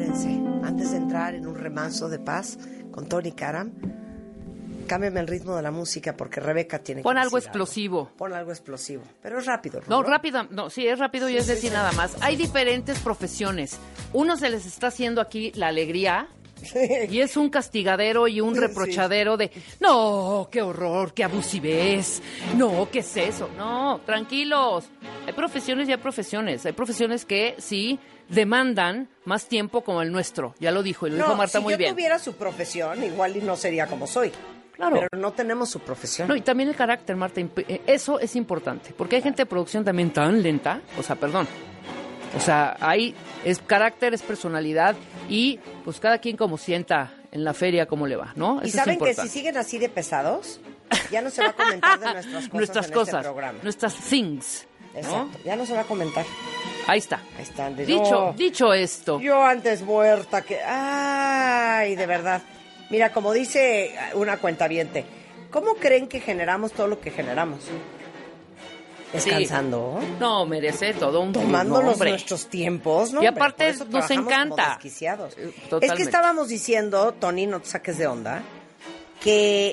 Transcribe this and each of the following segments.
prepárense. Antes de entrar en un remanso de paz con Tony Karam, cámbiame el ritmo de la música porque Rebeca tiene que Pon algo decir explosivo. Pon algo explosivo. Pero es rápido, ¿no? No, rápido. No, sí, es rápido y es decir nada más. Hay diferentes profesiones. Uno se les está haciendo aquí la alegría. Y es un castigadero y un reprochadero de no, qué horror, qué abusivez, no, qué es eso, no, tranquilos, hay profesiones y hay profesiones, que sí demandan más tiempo como el nuestro, ya lo dijo, y lo dijo Marta muy bien. Si yo tuviera su profesión, igual y no sería como soy. Claro. Pero no tenemos su profesión. No, y también el carácter, Marta, eso es importante, porque hay gente de producción también tan lenta, o sea, ahí es carácter, es personalidad y pues cada quien como sienta en la feria cómo le va, ¿no? Y saben que si siguen así de pesados, ya no se va a comentar de nuestras cosas este programa. Nuestras things. Exacto, ¿no? Ya no se va a comentar. Ahí está. Ahí están. Dicho esto. Yo antes muerta que... Ay, de verdad. Mira, como dice una cuentaviente, ¿cómo creen que generamos todo lo que generamos? Descansando. Sí. No, merece todo un tomándonos nuestros tiempos, ¿no? Y aparte nos encanta. Es que estábamos diciendo, Tony, no te saques de onda, que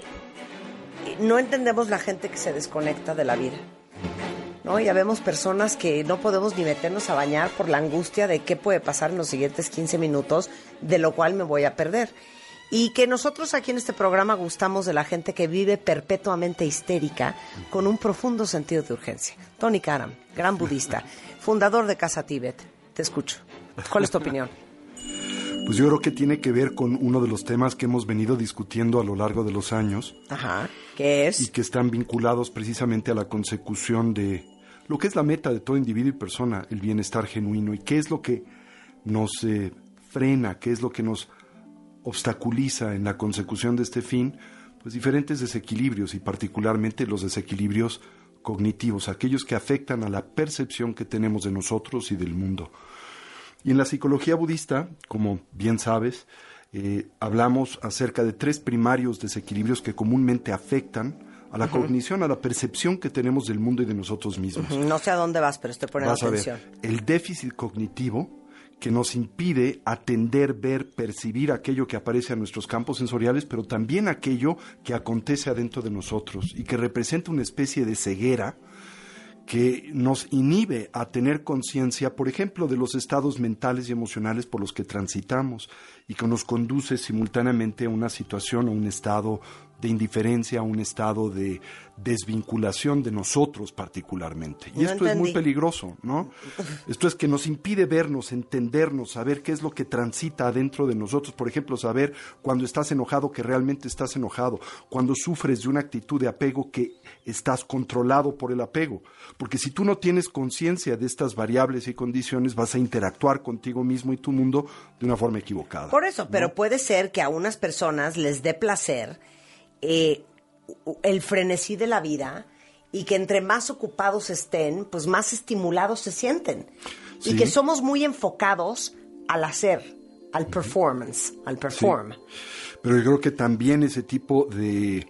no entendemos la gente que se desconecta de la vida, ¿no? Ya vemos personas que no podemos ni meternos a bañar por la angustia de qué puede pasar en los siguientes 15 minutos, de lo cual me voy a perder. Y que nosotros aquí en este programa gustamos de la gente que vive perpetuamente histérica con un profundo sentido de urgencia. Tony Karam, gran budista, fundador de Casa Tíbet. Te escucho. ¿Cuál es tu opinión? Pues yo creo que tiene que ver con uno de los temas que hemos venido discutiendo a lo largo de los años. Ajá, ¿qué es? Y que están vinculados precisamente a la consecución de lo que es la meta de todo individuo y persona, el bienestar genuino. Y qué es lo que nos frena, qué es lo que nos obstaculiza en la consecución de este fin, pues diferentes desequilibrios y particularmente los desequilibrios cognitivos, aquellos que afectan a la percepción que tenemos de nosotros y del mundo. Y en la psicología budista, como bien sabes, hablamos acerca de 3 primarios desequilibrios que comúnmente afectan a la cognición, a la percepción que tenemos del mundo y de nosotros mismos. No sé a dónde vas, pero estoy poniendo atención. Vas a ver, el déficit cognitivo, que nos impide atender, ver, percibir aquello que aparece a nuestros campos sensoriales, pero también aquello que acontece adentro de nosotros y que representa una especie de ceguera que nos inhibe a tener conciencia, por ejemplo, de los estados mentales y emocionales por los que transitamos y que nos conduce simultáneamente a una situación o un estado de indiferencia, a un estado de desvinculación de nosotros particularmente. Y esto es muy peligroso, ¿no? Esto es que nos impide vernos, entendernos, saber qué es lo que transita adentro de nosotros. Por ejemplo, saber cuando estás enojado que realmente estás enojado, cuando sufres de una actitud de apego que estás controlado por el apego. Porque si tú no tienes conciencia de estas variables y condiciones, vas a interactuar contigo mismo y tu mundo de una forma equivocada. Por eso, ¿no? Pero puede ser que a unas personas les dé placer el frenesí de la vida y que entre más ocupados estén, pues más estimulados se sienten. Sí. Y que somos muy enfocados al hacer, al performance, al perform. Sí. Pero yo creo que también ese tipo de,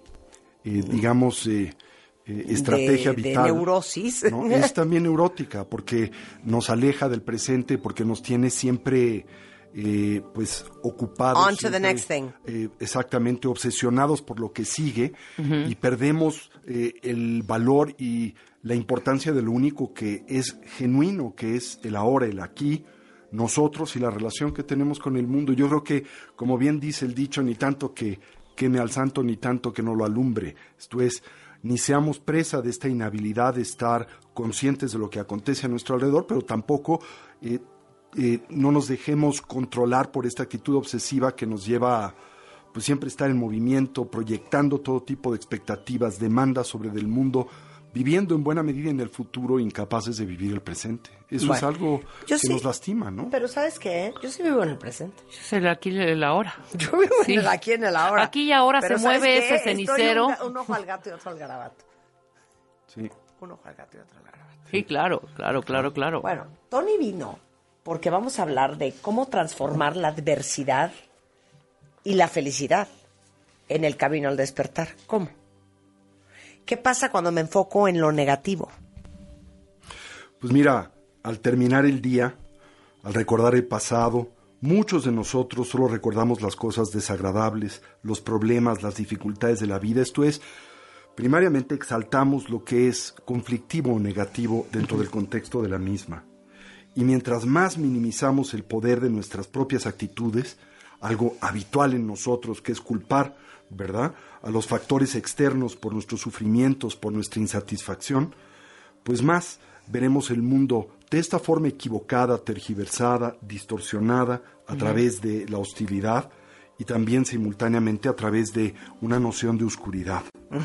estrategia vital de neurosis, ¿no? Es también neurótica porque nos aleja del presente, porque nos tiene siempre pues ocupados. On to the next thing. Exactamente, obsesionados por lo que sigue y perdemos el valor y la importancia de lo único que es genuino, que es el ahora, el aquí, nosotros y la relación que tenemos con el mundo. Yo creo que, como bien dice el dicho, ni tanto que queme al santo, ni tanto que no lo alumbre. Esto es, ni seamos presa de esta inhabilidad de estar conscientes de lo que acontece a nuestro alrededor, pero tampoco no nos dejemos controlar por esta actitud obsesiva que nos lleva a pues, siempre estar en movimiento, proyectando todo tipo de expectativas, demandas sobre del mundo, viviendo en buena medida en el futuro, incapaces de vivir el presente. Eso es algo que nos lastima, ¿no? Pero ¿sabes qué? Yo sí vivo en el presente. Es el aquí y el ahora. Yo vivo en el aquí y en el ahora. Aquí y ahora pero se mueve ese cenicero. Un ojo al gato y otro al garabato. Sí. Un ojo al gato y otro al garabato. Sí, claro. Bueno, Tony vino porque vamos a hablar de cómo transformar la adversidad y la felicidad en el camino al despertar. ¿Cómo? ¿Qué pasa cuando me enfoco en lo negativo? Pues mira, al terminar el día, al recordar el pasado, Muchos de nosotros solo recordamos las cosas desagradables, los problemas, las dificultades de la vida. Esto es, primariamente exaltamos lo que es conflictivo o negativo dentro del contexto de la misma. Y mientras más minimizamos el poder de nuestras propias actitudes, algo habitual en nosotros que es culpar, ¿verdad?, a los factores externos por nuestros sufrimientos, por nuestra insatisfacción, pues más veremos el mundo de esta forma equivocada, tergiversada, distorsionada a través de la hostilidad y también simultáneamente a través de una noción de oscuridad.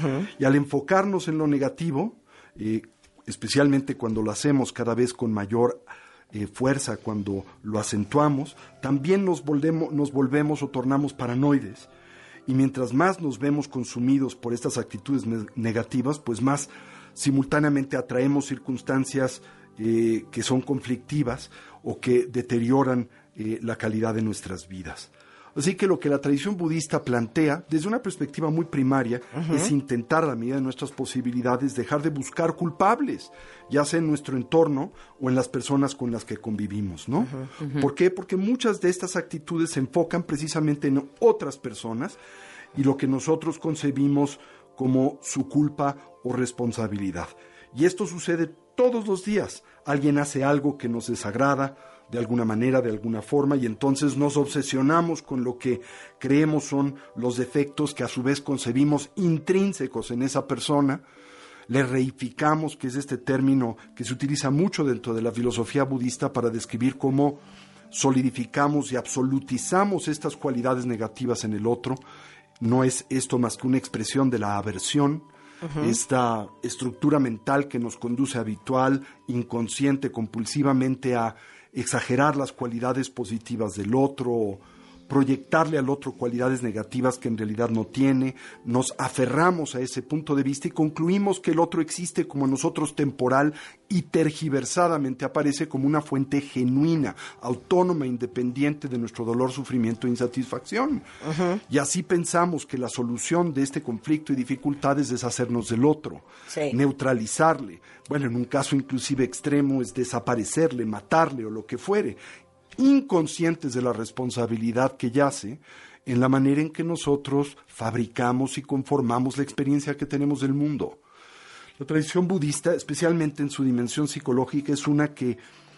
Y al enfocarnos en lo negativo, especialmente cuando lo hacemos cada vez con mayor fuerza, cuando lo acentuamos, también nos volvemos o tornamos paranoides. Y mientras más nos vemos consumidos por estas actitudes negativas, pues más simultáneamente atraemos circunstancias que son conflictivas o que deterioran la calidad de nuestras vidas. Así que lo que la tradición budista plantea, desde una perspectiva muy primaria, es intentar a la medida de nuestras posibilidades dejar de buscar culpables, ya sea en nuestro entorno o en las personas con las que convivimos, ¿no? ¿Por qué? Porque muchas de estas actitudes se enfocan precisamente en otras personas y lo que nosotros concebimos como su culpa o responsabilidad. Y esto sucede todos los días. Alguien hace algo que nos desagrada, de alguna manera, de alguna forma, y entonces nos obsesionamos con lo que creemos son los defectos que a su vez concebimos intrínsecos en esa persona. Le reificamos, que es este término que se utiliza mucho dentro de la filosofía budista para describir cómo solidificamos y absolutizamos estas cualidades negativas en el otro. No es esto más que una expresión de la aversión, esta estructura mental que nos conduce habitual, inconsciente, compulsivamente a exagerar las cualidades positivas del otro, proyectarle al otro cualidades negativas que en realidad no tiene. Nos aferramos a ese punto de vista y concluimos que el otro existe como nosotros temporal y tergiversadamente aparece como una fuente genuina, autónoma, independiente de nuestro dolor, sufrimiento e insatisfacción. Y así pensamos que la solución de este conflicto y dificultad es deshacernos del otro, neutralizarle. Bueno, en un caso inclusive extremo es desaparecerle, matarle o lo que fuere, inconscientes de la responsabilidad que yace en la manera en que nosotros fabricamos y conformamos la experiencia que tenemos del mundo. La tradición budista, especialmente en su dimensión psicológica, es una que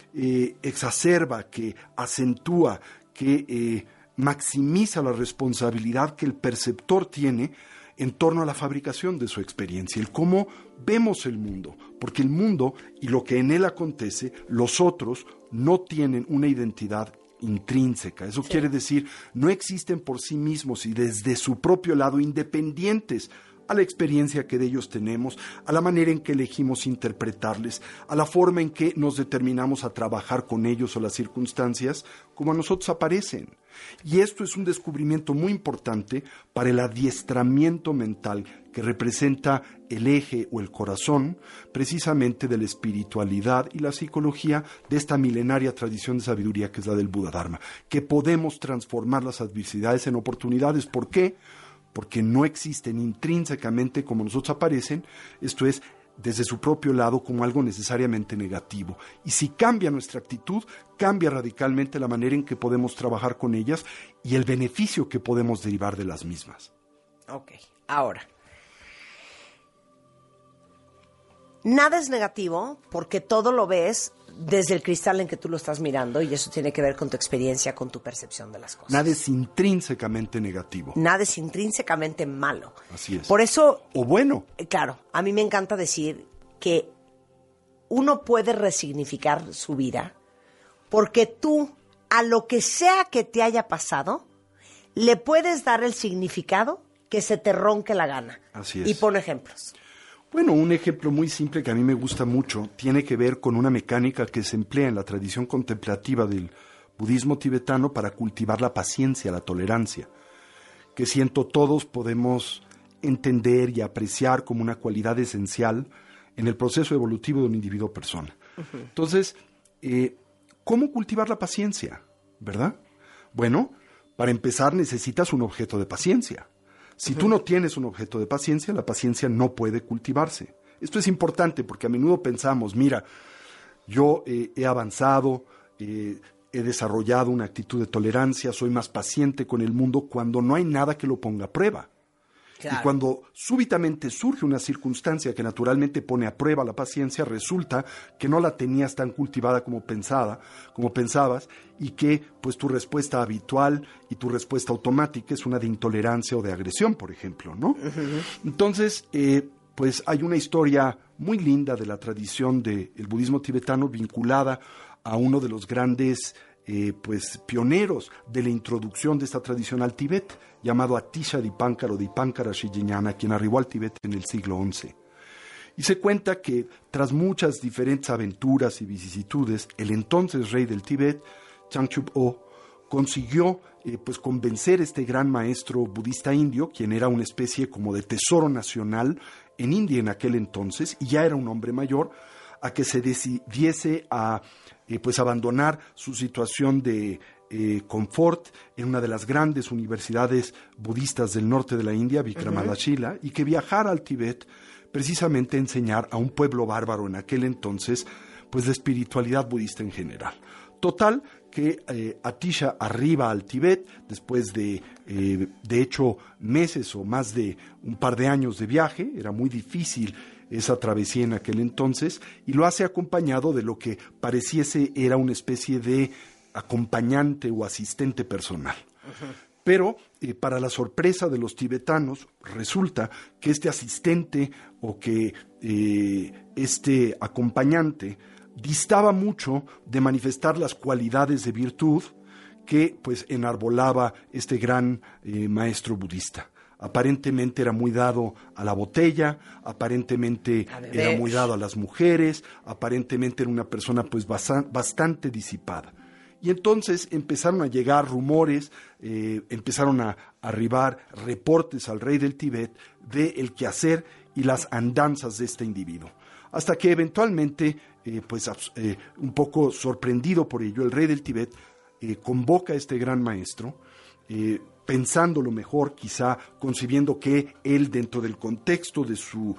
exacerba, que acentúa, que maximiza la responsabilidad que el perceptor tiene en torno a la fabricación de su experiencia, el cómo vemos el mundo, porque el mundo y lo que en él acontece, los otros no tienen una identidad intrínseca. Eso quiere decir, no existen por sí mismos y desde su propio lado independientes a la experiencia que de ellos tenemos, a la manera en que elegimos interpretarles, a la forma en que nos determinamos a trabajar con ellos o las circunstancias como a nosotros aparecen. Y esto es un descubrimiento muy importante para el adiestramiento mental que representa el eje o el corazón precisamente de la espiritualidad y la psicología de esta milenaria tradición de sabiduría que es la del Buda Dharma, que podemos transformar las adversidades en oportunidades. ¿Por qué? Porque no existen intrínsecamente como nosotros aparecen, esto es, desde su propio lado como algo necesariamente negativo. Y si cambia nuestra actitud, cambia radicalmente la manera en que podemos trabajar con ellas y el beneficio que podemos derivar de las mismas. Ok, ahora. Nada es negativo porque todo lo ves desde el cristal en que tú lo estás mirando y eso tiene que ver con tu experiencia, con tu percepción de las cosas. Nada es intrínsecamente negativo. Nada es intrínsecamente malo. Así es. Por eso... O bueno. Claro, a mí me encanta decir que uno puede resignificar su vida porque tú, a lo que sea que te haya pasado, le puedes dar el significado que se te ronque la gana. Así es. Y pon ejemplos. Bueno, un ejemplo muy simple que a mí me gusta mucho tiene que ver con una mecánica que se emplea en la tradición contemplativa del budismo tibetano para cultivar la paciencia, la tolerancia, que siento todos podemos entender y apreciar como una cualidad esencial en el proceso evolutivo de un individuo persona. Entonces, ¿cómo cultivar la paciencia? ¿Verdad? Bueno, para empezar necesitas un objeto de paciencia. Si tú no tienes un objeto de paciencia, la paciencia no puede cultivarse. Esto es importante porque a menudo pensamos, mira, yo he avanzado, he desarrollado una actitud de tolerancia, soy más paciente con el mundo cuando no hay nada que lo ponga a prueba. Claro. Y cuando súbitamente surge una circunstancia que naturalmente pone a prueba la paciencia, resulta que no la tenías tan cultivada como pensabas, y que pues tu respuesta habitual y tu respuesta automática es una de intolerancia o de agresión, por ejemplo, ¿no? Uh-huh. Entonces, pues hay una historia muy linda de la tradición del budismo tibetano vinculada a uno de los grandes pioneros de la introducción de esta tradición al Tíbet, llamado Atisha Dipankara o Dipankara Shijinyana, quien arribó al Tíbet en el siglo XI. Y se cuenta que tras muchas diferentes aventuras y vicisitudes, el entonces rey del Tíbet, Changchup-o, consiguió convencer a este gran maestro budista indio, quien era una especie como de tesoro nacional en India en aquel entonces, y ya era un hombre mayor, a que se decidiese a abandonar su situación de confort en una de las grandes universidades budistas del norte de la India, Vikramadashila, y que viajara al Tíbet precisamente a enseñar a un pueblo bárbaro en aquel entonces, pues la espiritualidad budista en general. Total, que Atisha arriba al Tíbet después de hecho, meses o más de un par de años de viaje. Era muy difícil esa travesía en aquel entonces, y lo hace acompañado de lo que pareciese era una especie de acompañante o asistente personal. Uh-huh. Pero, para la sorpresa de los tibetanos, resulta que este asistente o que este acompañante distaba mucho de manifestar las cualidades de virtud que pues enarbolaba este gran maestro budista. Aparentemente era muy dado a la botella, aparentemente era muy dado a las mujeres, aparentemente era una persona pues bastante disipada. Y entonces empezaron a llegar rumores, empezaron a arribar reportes al rey del Tíbet de el quehacer y las andanzas de este individuo. Hasta que eventualmente, un poco sorprendido por ello, el rey del Tíbet convoca a este gran maestro, pensándolo mejor, quizá concibiendo que él, dentro del contexto de su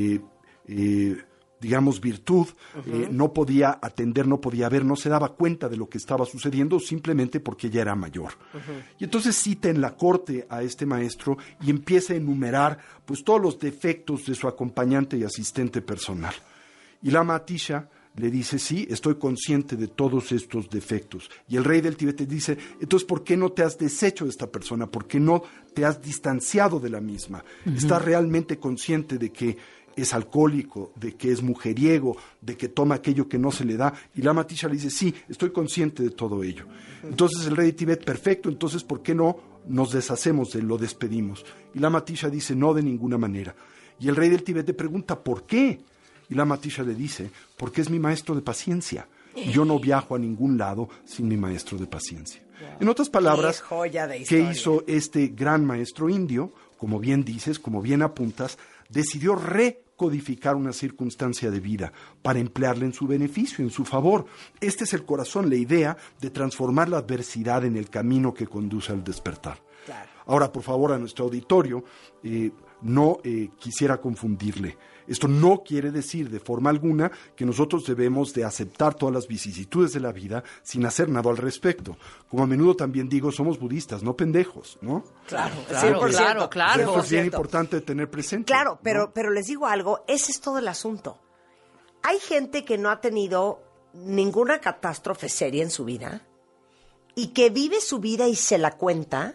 virtud, uh-huh, no podía atender, no podía ver, no se daba cuenta de lo que estaba sucediendo simplemente porque ya era mayor. Uh-huh. Y entonces cita en la corte a este maestro y empieza a enumerar pues todos los defectos de su acompañante y asistente personal. Y Lama Atisha le dice, sí, estoy consciente de todos estos defectos. Y el rey del Tíbet dice, entonces, ¿por qué no te has deshecho de esta persona? ¿Por qué no te has distanciado de la misma? Uh-huh. ¿Estás realmente consciente de que es alcohólico, de que es mujeriego, de que toma aquello que no se le da? Y Lama Atisha le dice, sí, estoy consciente de todo ello. Uh-huh. Entonces el rey de Tíbet, perfecto, entonces, ¿por qué no nos deshacemos de él, lo despedimos? Y Lama Atisha dice, no, de ninguna manera. Y el rey del Tíbet le pregunta, ¿por qué? Y Lama Atisha le dice, porque es mi maestro de paciencia. Yo no viajo a ningún lado sin mi maestro de paciencia. Wow. En otras palabras, ¿qué hizo este gran maestro indio? Como bien dices, como bien apuntas, decidió recodificar una circunstancia de vida para emplearla en su beneficio, en su favor. Este es el corazón, la idea de transformar la adversidad en el camino que conduce al despertar. Claro. Ahora, por favor, a nuestro auditorio, no quisiera confundirle. Esto no quiere decir de forma alguna que nosotros debemos de aceptar todas las vicisitudes de la vida sin hacer nada al respecto. Como a menudo también digo, somos budistas, no pendejos, ¿no? Claro. Eso es bien importante tener presente. Claro, ¿no? pero les digo algo, ese es todo el asunto. Hay gente que no ha tenido ninguna catástrofe seria en su vida y que vive su vida y se la cuenta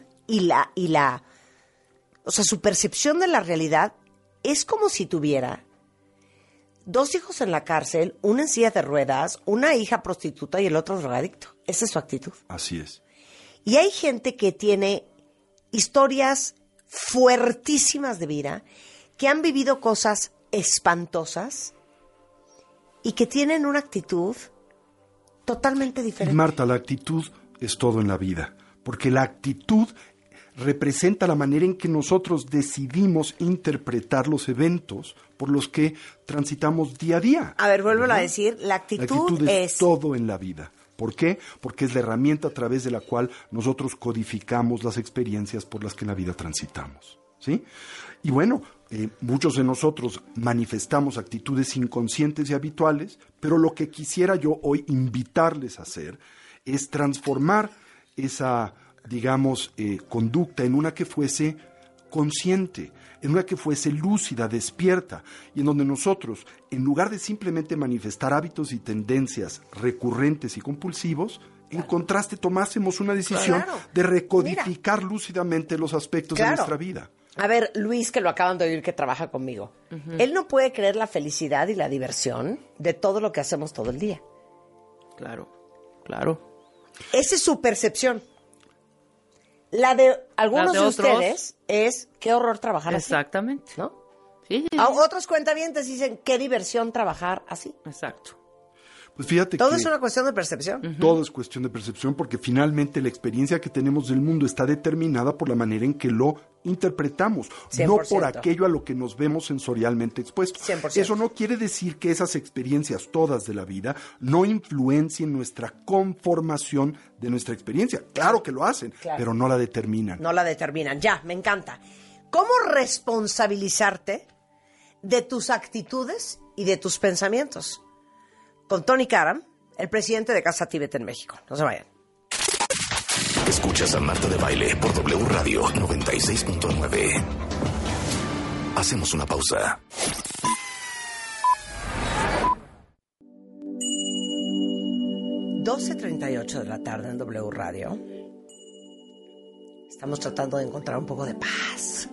o sea, su percepción de la realidad es como si tuviera 2 hijos en la cárcel, una en silla de ruedas, una hija prostituta y el otro drogadicto. Esa es su actitud. Así es. Y hay gente que tiene historias fuertísimas de vida, que han vivido cosas espantosas y que tienen una actitud totalmente diferente. Y Marta, la actitud es todo en la vida, porque la actitud representa la manera en que nosotros decidimos interpretar los eventos por los que transitamos día a día. A ver, vuélvelo a decir, la actitud es todo en la vida. ¿Por qué? Porque es la herramienta a través de la cual nosotros codificamos las experiencias por las que en la vida transitamos, ¿sí? Y bueno, muchos de nosotros manifestamos actitudes inconscientes y habituales, pero lo que quisiera yo hoy invitarles a hacer es transformar esa, digamos, conducta en una que fuese consciente, en una que fuese lúcida, despierta, y en donde nosotros, en lugar de simplemente manifestar hábitos y tendencias recurrentes y compulsivos, en contraste tomásemos una decisión de recodificar lúcidamente los aspectos de nuestra vida. A ver, Luis, que lo acaban de oír, que trabaja conmigo, él no puede creer la felicidad y la diversión de todo lo que hacemos todo el día. Claro. Esa es su percepción. La de algunos de ustedes es qué horror trabajar así. Exactamente. ¿No? Sí. A otros cuentavientes dicen qué diversión trabajar así. Exacto. Pues fíjate Todo que es una cuestión de percepción. todo es cuestión de percepción, porque finalmente la experiencia que tenemos del mundo está determinada por la manera en que lo interpretamos, 100%. no por aquello a lo que nos vemos sensorialmente expuestos. 100%. Eso no quiere decir que esas experiencias todas de la vida no influencien nuestra conformación de nuestra experiencia. Claro que lo hacen, pero no la determinan. No la determinan. Ya, me encanta. ¿Cómo responsabilizarte de tus actitudes y de tus pensamientos? Con Tony Karam, el presidente de Casa Tíbet en México. No se vayan. Escuchas a Marta de Baile por W Radio 96.9. Hacemos una pausa. (12:38 de la tarde en W Radio. Estamos tratando de encontrar un poco de paz.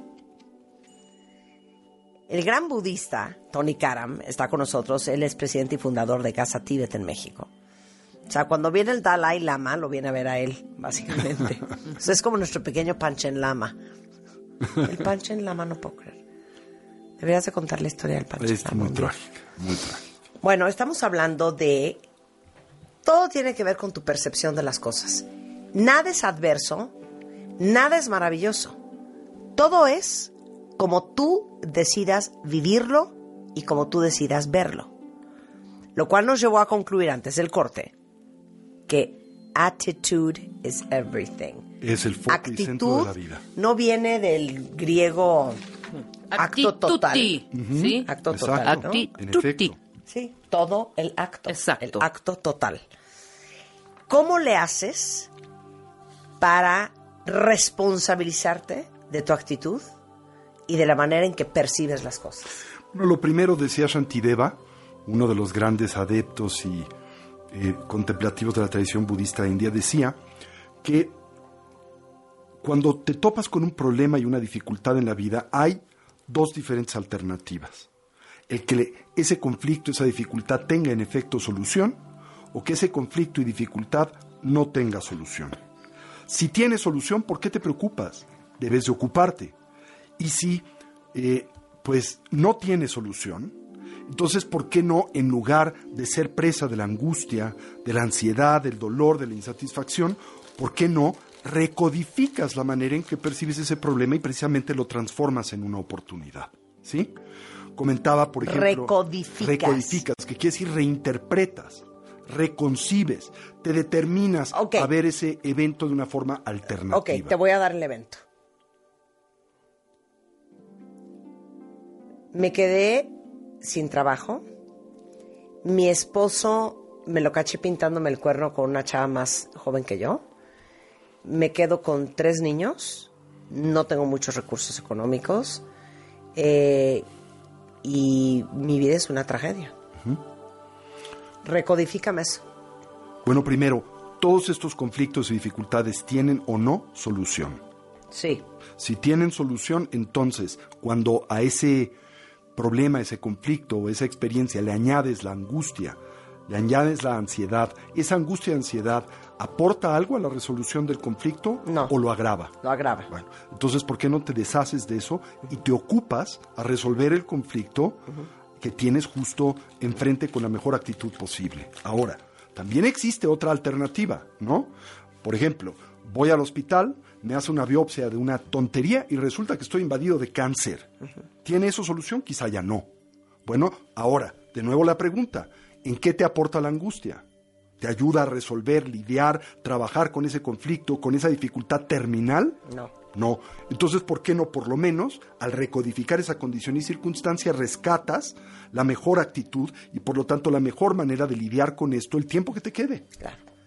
El gran budista Tony Karam está con nosotros. Él es presidente y fundador de Casa Tíbet en México. O sea, cuando viene el Dalai Lama, lo viene a ver a él, básicamente. O sea, es como nuestro pequeño Panchen Lama. El Panchen Lama, no puedo creer. Deberías de contar la historia del Panchen Es Lama. muy trágica, muy trágica. Bueno, estamos hablando de... Todo tiene que ver con tu percepción de las cosas. Nada es adverso, nada es maravilloso. Todo es como tú decidas vivirlo y como tú decidas verlo. Lo cual nos llevó a concluir antes del corte que attitude is everything. Es el foco y centro de la vida. No viene del griego acto total. ¿Sí? Acto Exacto. total, ¿no? En efecto. Sí, todo el acto. Exacto. El acto total. ¿Cómo le haces para responsabilizarte de tu actitud y de la manera en que percibes las cosas? Bueno, lo primero, decía Shantideva, uno de los grandes adeptos y contemplativos de la tradición budista india, decía que cuando te topas con un problema y una dificultad en la vida, hay dos diferentes alternativas. El que ese conflicto, esa dificultad tenga en efecto solución, o que ese conflicto y dificultad no tenga solución. Si tiene solución, ¿por qué te preocupas? Debes de ocuparte. Y si pues no tiene solución, entonces ¿por qué no, en lugar de ser presa de la angustia, de la ansiedad, del dolor, de la insatisfacción, ¿por qué no recodificas la manera en que percibes ese problema y precisamente lo transformas en una oportunidad? ¿Sí? Comentaba, por ejemplo... Recodificas, que quiere decir reinterpretas, reconcibes, te determinas a ver ese evento de una forma alternativa. Ok, te voy a dar el evento. Me quedé sin trabajo. Mi esposo me lo caché pintándome el cuerno con una chava más joven que yo. Me quedo con 3 niños. No tengo muchos recursos económicos. Y mi vida es una tragedia. Recodifícame eso. Bueno, primero, todos estos conflictos y dificultades tienen o no solución. Sí. Si tienen solución, entonces, cuando a ese problema, ese conflicto o esa experiencia le añades la angustia, le añades la ansiedad, ¿esa angustia y ansiedad aporta algo a la resolución del conflicto? No. ¿O lo agrava? Lo agrava. Bueno, entonces, ¿por qué no te deshaces de eso y te ocupas a resolver el conflicto que tienes justo enfrente con la mejor actitud posible? Ahora, también existe otra alternativa, ¿no? Por ejemplo, voy al hospital, me hace una biopsia de una tontería y resulta que estoy invadido de cáncer. ¿Tiene eso solución? Quizá ya no. Bueno, ahora, de nuevo la pregunta, ¿en qué te aporta la angustia? ¿Te ayuda a resolver, lidiar, trabajar con ese conflicto, con esa dificultad terminal? No. Entonces, ¿por qué no, por lo menos, al recodificar esa condición y circunstancia, rescatas la mejor actitud y, por lo tanto, la mejor manera de lidiar con esto el tiempo que te quede? Claro.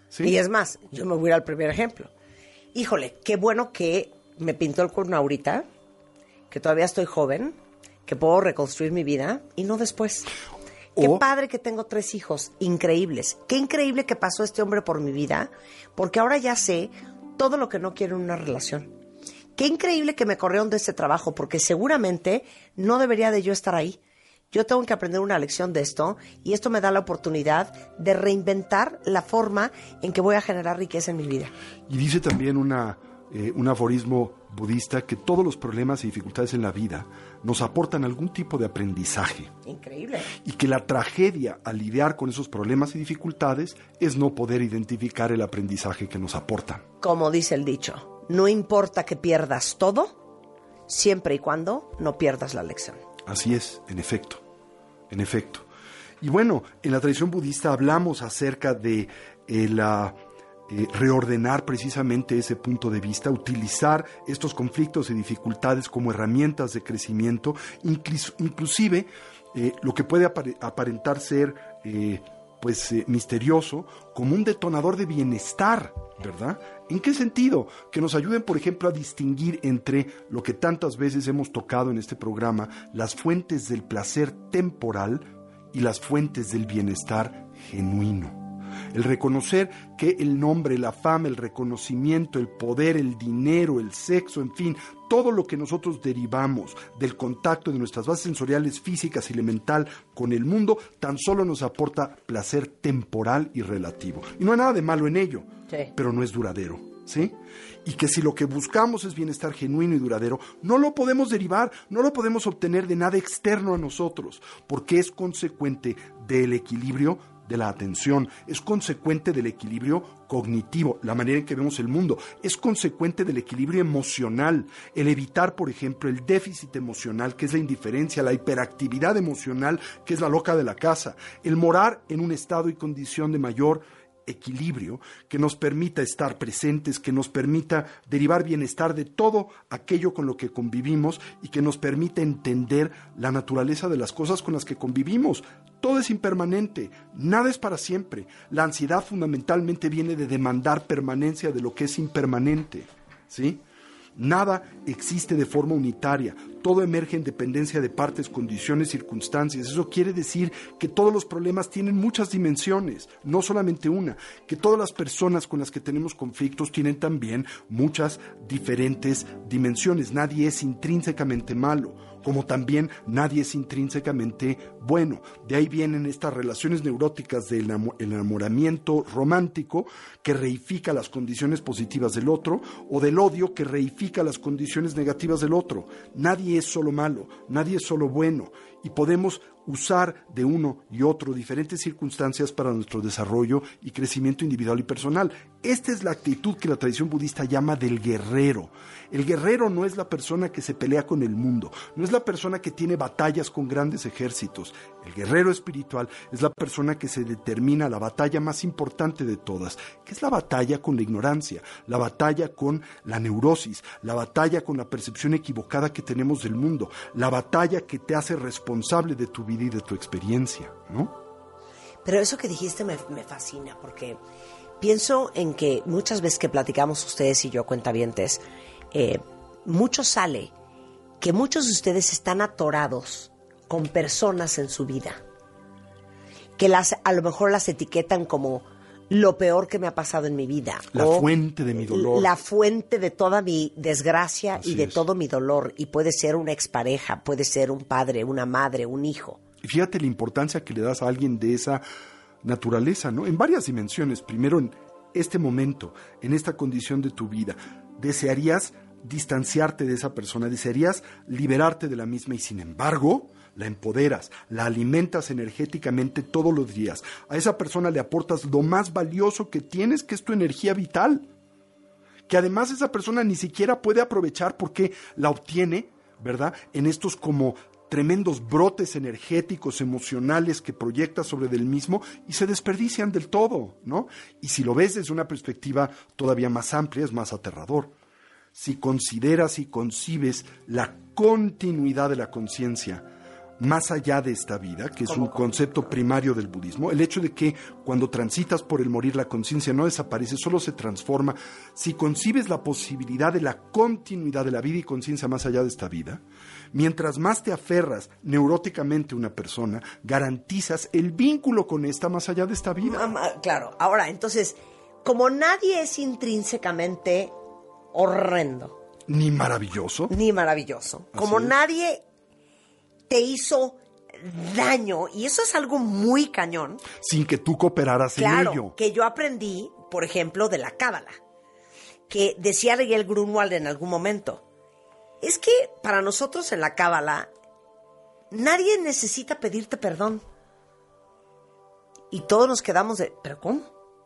¿Sí? Y es más, yo me voy a ir al primer ejemplo. Híjole, qué bueno que me pintó el cuerno ahorita, que todavía estoy joven, que puedo reconstruir mi vida y no después. Qué padre que tengo 3 hijos, increíbles. Qué increíble que pasó este hombre por mi vida, porque ahora ya sé todo lo que no quiero en una relación. Qué increíble que me corrieron de este trabajo, porque seguramente no debería de yo estar ahí. Yo tengo que aprender una lección de esto y esto me da la oportunidad de reinventar la forma en que voy a generar riqueza en mi vida. Y dice también un aforismo budista que todos los problemas y dificultades en la vida nos aportan algún tipo de aprendizaje. Increíble. Y que la tragedia al lidiar con esos problemas y dificultades es no poder identificar el aprendizaje que nos aportan. Como dice el dicho, no importa que pierdas todo, siempre y cuando no pierdas la lección. Así es, en efecto, en efecto. Y bueno, en la tradición budista hablamos acerca de reordenar precisamente ese punto de vista, utilizar estos conflictos y dificultades como herramientas de crecimiento, inclusive lo que puede aparentar ser misterioso, como un detonador de bienestar, ¿verdad? ¿En qué sentido? Que nos ayuden, por ejemplo, a distinguir entre lo que tantas veces hemos tocado en este programa, las fuentes del placer temporal y las fuentes del bienestar genuino. El reconocer que el nombre, la fama, el reconocimiento, el poder, el dinero, el sexo, en fin, todo lo que nosotros derivamos del contacto de nuestras bases sensoriales físicas y la mental con el mundo, tan solo nos aporta placer temporal y relativo. Y no hay nada de malo en ello, sí, pero no es duradero, ¿sí? Y que si lo que buscamos es bienestar genuino y duradero, no lo podemos derivar, no lo podemos obtener de nada externo a nosotros, porque es consecuente del equilibrio de la atención, es consecuente del equilibrio cognitivo, la manera en que vemos el mundo, es consecuente del equilibrio emocional, el evitar, por ejemplo, el déficit emocional, que es la indiferencia, la hiperactividad emocional, que es la loca de la casa, el morar en un estado y condición de mayor equilibrio que nos permita estar presentes, que nos permita derivar bienestar de todo aquello con lo que convivimos y que nos permita entender la naturaleza de las cosas con las que convivimos. Todo es impermanente, nada es para siempre. La ansiedad fundamentalmente viene de demandar permanencia de lo que es impermanente, ¿sí? Nada existe de forma unitaria, todo emerge en dependencia de partes, condiciones, circunstancias. Eso quiere decir que todos los problemas tienen muchas dimensiones, no solamente una, que todas las personas con las que tenemos conflictos tienen también muchas diferentes dimensiones. Nadie es intrínsecamente malo, como también nadie es intrínsecamente bueno. De ahí vienen estas relaciones neuróticas del enamoramiento romántico, que reifica las condiciones positivas del otro, o del odio, que reifica las condiciones negativas del otro. Nadie es solo malo, nadie es solo bueno, y podemos usar de uno y otro diferentes circunstancias para nuestro desarrollo y crecimiento individual y personal. Esta es la actitud que la tradición budista llama del guerrero. El guerrero no es la persona que se pelea con el mundo, no es la persona que tiene batallas con grandes ejércitos. El guerrero espiritual es la persona que se determina la batalla más importante de todas, que es la batalla con la ignorancia, la batalla con la neurosis, la batalla con la percepción equivocada que tenemos del mundo, la batalla que te hace responsable de tu vida y de tu experiencia, ¿no? Pero eso que dijiste me fascina, porque pienso en que muchas veces que platicamos ustedes y yo, cuentavientes, mucho sale que muchos de ustedes están atorados con personas en su vida que a lo mejor las etiquetan como lo peor que me ha pasado en mi vida. La fuente de mi dolor. La fuente de toda mi desgracia. Así y de todo mi dolor. Y puede ser una expareja, puede ser un padre, una madre, un hijo. Y fíjate la importancia que le das a alguien de esa naturaleza, ¿no? En varias dimensiones. Primero, en este momento, en esta condición de tu vida, desearías distanciarte de esa persona, desearías liberarte de la misma, y sin embargo la empoderas, la alimentas energéticamente todos los días. A esa persona le aportas lo más valioso que tienes, que es tu energía vital, que además esa persona ni siquiera puede aprovechar porque la obtiene, ¿verdad?, en estos como tremendos brotes energéticos, emocionales que proyectas sobre del mismo y se desperdician del todo, ¿no? Y si lo ves desde una perspectiva todavía más amplia, es más aterrador. Si consideras y concibes la continuidad de la conciencia más allá de esta vida, que es un concepto primario del budismo, el hecho de que cuando transitas por el morir la conciencia no desaparece, solo se transforma. Si concibes la posibilidad de la continuidad de la vida y conciencia más allá de esta vida, mientras más te aferras neuróticamente a una persona, garantizas el vínculo con esta más allá de esta vida. Claro, ahora, entonces, como nadie es intrínsecamente horrendo, Ni maravilloso. Como nadie te hizo daño, y eso es algo muy cañón. Sin que tú cooperaras en ello. Claro, que yo aprendí, por ejemplo, de la Cábala, que decía Ariel Grunwald en algún momento. Es que para nosotros en la Cábala nadie necesita pedirte perdón. Y todos nos quedamos de, ¿pero cómo?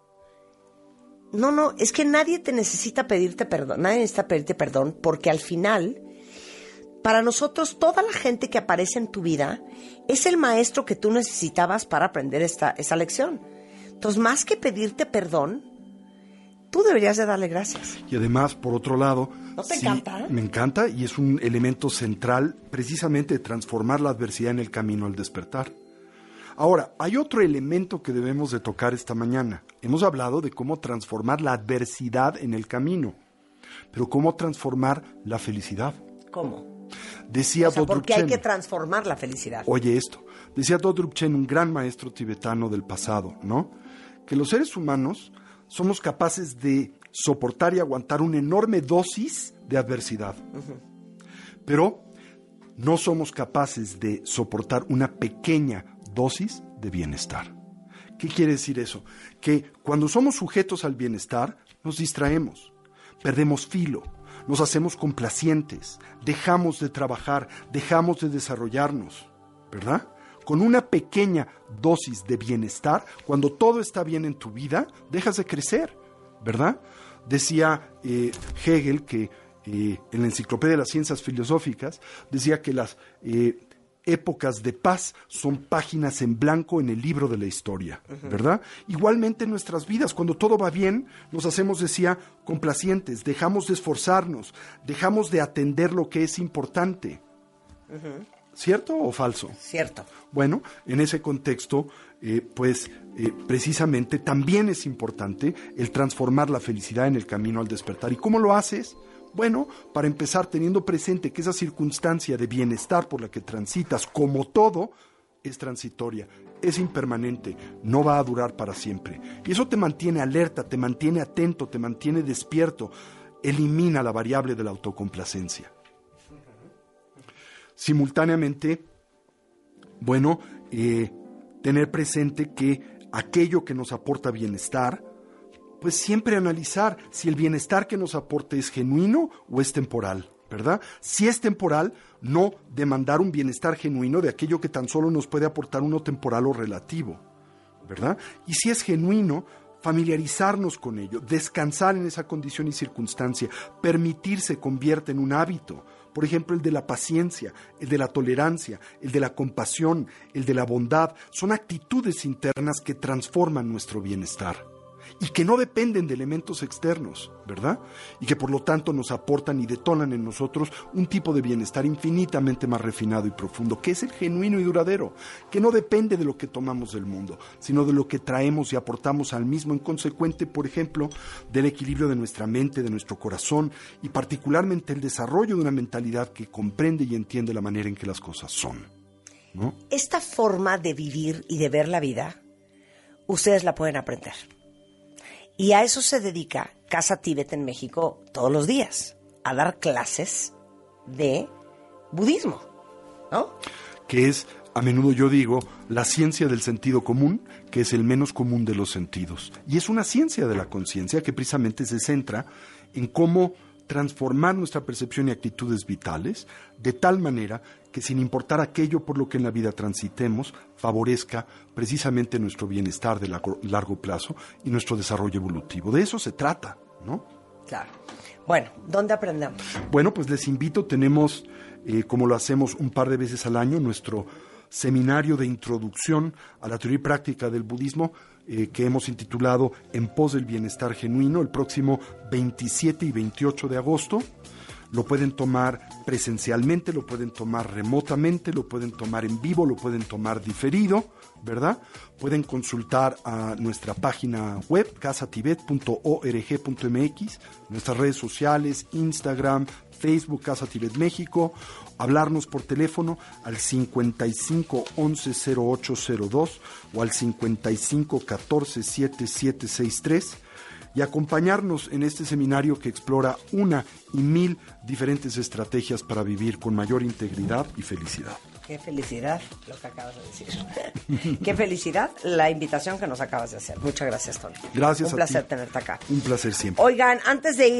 No, es que nadie te necesita pedirte perdón. Nadie necesita pedirte perdón porque al final, para nosotros, toda la gente que aparece en tu vida es el maestro que tú necesitabas para aprender esa lección. Entonces, más que pedirte perdón, tú deberías de darle gracias. Y además, por otro lado... ¿No te encanta? Me encanta, y es un elemento central precisamente de transformar la adversidad en el camino al despertar. Ahora, hay otro elemento que debemos de tocar esta mañana. Hemos hablado de cómo transformar la adversidad en el camino, pero cómo transformar la felicidad. ¿Cómo? Decía ¿por qué hay que transformar la felicidad? Oye esto, decía Dodrup Chen, un gran maestro tibetano del pasado, ¿no? Que los seres humanos somos capaces de soportar y aguantar una enorme dosis de adversidad. Pero no somos capaces de soportar una pequeña dosis de bienestar. ¿Qué quiere decir eso? Que cuando somos sujetos al bienestar, nos distraemos, perdemos filo, nos hacemos complacientes, dejamos de trabajar, dejamos de desarrollarnos, ¿verdad? Con una pequeña dosis de bienestar, cuando todo está bien en tu vida, dejas de crecer, ¿verdad? Decía Hegel que en la Enciclopedia de las Ciencias Filosóficas, decía que las épocas de paz son páginas en blanco en el libro de la historia, ¿verdad? Igualmente en nuestras vidas, cuando todo va bien, nos hacemos, decía, complacientes, dejamos de esforzarnos, dejamos de atender lo que es importante. ¿Cierto o falso? Cierto. Bueno, en ese contexto, precisamente también es importante el transformar la felicidad en el camino al despertar. ¿Y cómo lo haces? Bueno, para empezar, teniendo presente que esa circunstancia de bienestar por la que transitas, como todo, es transitoria, es impermanente, no va a durar para siempre. Y eso te mantiene alerta, te mantiene atento, te mantiene despierto, elimina la variable de la autocomplacencia. Simultáneamente, bueno, tener presente que aquello que nos aporta bienestar, pues siempre analizar si el bienestar que nos aporte es genuino o es temporal, ¿verdad? Si es temporal, no demandar un bienestar genuino de aquello que tan solo nos puede aportar uno temporal o relativo, ¿verdad? Y si es genuino, familiarizarnos con ello, descansar en esa condición y circunstancia, permitirse convierte en un hábito. Por ejemplo, el de la paciencia, el de la tolerancia, el de la compasión, el de la bondad, son actitudes internas que transforman nuestro bienestar y que no dependen de elementos externos, ¿verdad? Y que por lo tanto nos aportan y detonan en nosotros un tipo de bienestar infinitamente más refinado y profundo, que es el genuino y duradero, que no depende de lo que tomamos del mundo, sino de lo que traemos y aportamos al mismo, en consecuente, por ejemplo, del equilibrio de nuestra mente, de nuestro corazón, y particularmente el desarrollo de una mentalidad que comprende y entiende la manera en que las cosas son, ¿no? Esta forma de vivir y de ver la vida, ustedes la pueden aprender. Y a eso se dedica Casa Tíbet en México todos los días, a dar clases de budismo, ¿no? Que es, a menudo yo digo, la ciencia del sentido común, que es el menos común de los sentidos. Y es una ciencia de la conciencia que precisamente se centra en cómo transformar nuestra percepción y actitudes vitales de tal manera que, sin importar aquello por lo que en la vida transitemos, favorezca precisamente nuestro bienestar de largo plazo y nuestro desarrollo evolutivo. De eso se trata, ¿no? Claro. Bueno, ¿dónde aprendemos? Bueno, pues les invito, tenemos, como lo hacemos un par de veces al año, nuestro seminario de introducción a la teoría y práctica del budismo, que hemos intitulado En pos del bienestar genuino, el próximo 27 y 28 de agosto. Lo pueden tomar presencialmente, lo pueden tomar remotamente, lo pueden tomar en vivo, lo pueden tomar diferido, ¿verdad? Pueden consultar a nuestra página web, casatibet.org.mx, nuestras redes sociales, Instagram, Facebook, Casa Tibet México, hablarnos por teléfono al 55 11 0802 o al 55 14 7763 y acompañarnos en este seminario que explora 1 y 1000 diferentes estrategias para vivir con mayor integridad y felicidad. Qué felicidad lo que acabas de decir. Qué felicidad la invitación que nos acabas de hacer. Muchas gracias, Tony. Gracias a ti. Un placer tenerte acá. Un placer siempre. Oigan, antes de ir